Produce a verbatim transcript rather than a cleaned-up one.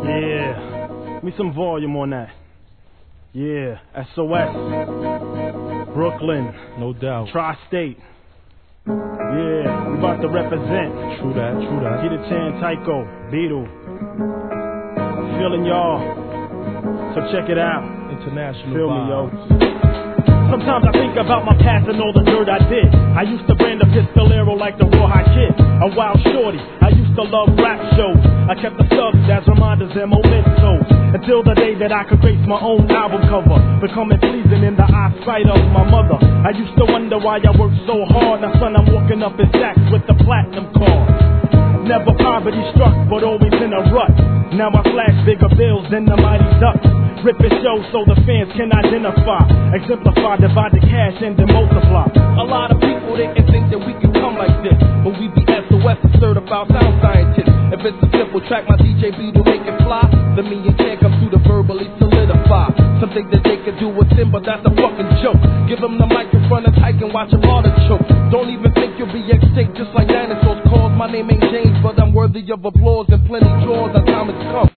Yeah, give me some volume on that. Yeah, S O S, Brooklyn, no doubt. Tri-State. Yeah, we about to represent. True that, true that. Get a Chan, Tycho, Beetle. Feeling y'all. So check it out. International Feel me, yo. vibes. Sometimes I think about my past and all the dirt I did. I used to brand a pistolero like the Rawhide Kid, a wild shorty. I used to love rap shows. I kept the thugs as reminders and mementos, until the day that I could grace my own album cover, becoming pleasing in the eyesight of my mother. I used to wonder why I worked so hard. Now son, I'm walking up in stacks with the platinum card. Never poverty struck, but always in a rut. Now I flash bigger bills than the mighty ducks. Rip it show so the fans can identify, exemplify, divide the cash and then multiply. A lot of people, they can think that we can come like this, but we be S O S, a certified sound scientists. If it's a simple track, my D J B to make it fly, then me and Ken come through to verbally solidify. Some think that they can do a sin, but that's a fucking joke. Give them the mic in front of Tyke and watch them artichoke. Don't even think you'll be extinct just like dinosaurs. Cause my name ain't James, but I'm worthy of applause and plenty draws as time has come.